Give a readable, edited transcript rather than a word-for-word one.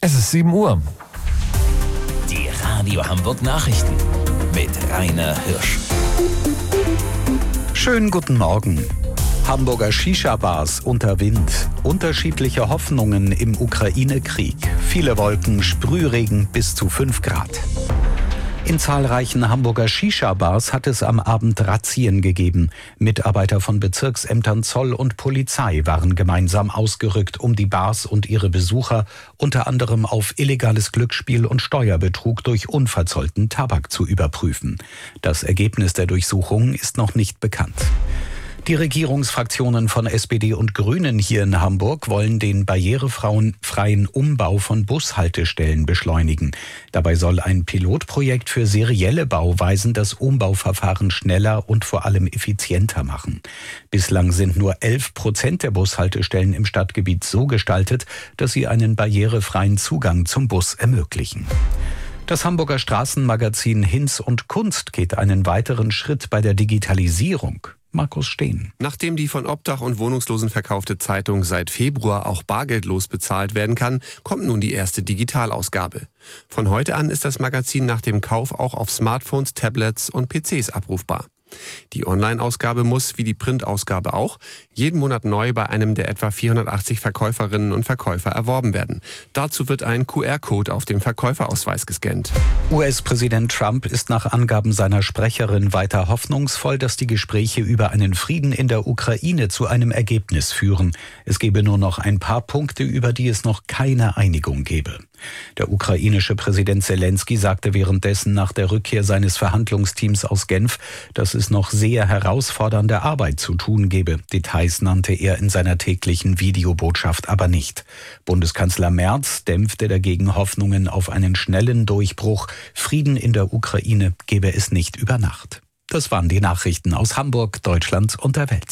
Es ist 7 Uhr. Die Radio Hamburg Nachrichten mit Rainer Hirsch. Schönen guten Morgen. Hamburger Shisha-Bars unter Wind. Unterschiedliche Hoffnungen im Ukraine-Krieg. Viele Wolken, Sprühregen bis zu 5 Grad. In zahlreichen Hamburger Shisha-Bars hat es am Abend Razzien gegeben. Mitarbeiter von Bezirksämtern Zoll und Polizei waren gemeinsam ausgerückt, um die Bars und ihre Besucher unter anderem auf illegales Glücksspiel und Steuerbetrug durch unverzollten Tabak zu überprüfen. Das Ergebnis der Durchsuchung ist noch nicht bekannt. Die Regierungsfraktionen von SPD und Grünen hier in Hamburg wollen den barrierefreien Umbau von Bushaltestellen beschleunigen. Dabei soll ein Pilotprojekt für serielle Bauweisen das Umbauverfahren schneller und vor allem effizienter machen. Bislang sind nur 11% der Bushaltestellen im Stadtgebiet so gestaltet, dass sie einen barrierefreien Zugang zum Bus ermöglichen. Das Hamburger Straßenmagazin Hinz und Kunst geht einen weiteren Schritt bei der Digitalisierung. Markus Steen. Nachdem die von Obdach- und Wohnungslosen verkaufte Zeitung seit Februar auch bargeldlos bezahlt werden kann, kommt nun die erste Digitalausgabe. Von heute an ist das Magazin nach dem Kauf auch auf Smartphones, Tablets und PCs abrufbar. Die Online-Ausgabe muss, wie die Printausgabe auch, jeden Monat neu bei einem der etwa 480 Verkäuferinnen und Verkäufer erworben werden. Dazu wird ein QR-Code auf dem Verkäuferausweis gescannt. US-Präsident Trump ist nach Angaben seiner Sprecherin weiter hoffnungsvoll, dass die Gespräche über einen Frieden in der Ukraine zu einem Ergebnis führen. Es gebe nur noch ein paar Punkte, über die es noch keine Einigung gebe. Der ukrainische Präsident Zelensky sagte währenddessen nach der Rückkehr seines Verhandlungsteams aus Genf, dass es noch sehr herausfordernde Arbeit zu tun gebe. Details nannte er in seiner täglichen Videobotschaft aber nicht. Bundeskanzler Merz dämpfte dagegen Hoffnungen auf einen schnellen Durchbruch. Frieden in der Ukraine gebe es nicht über Nacht. Das waren die Nachrichten aus Hamburg, Deutschland und der Welt.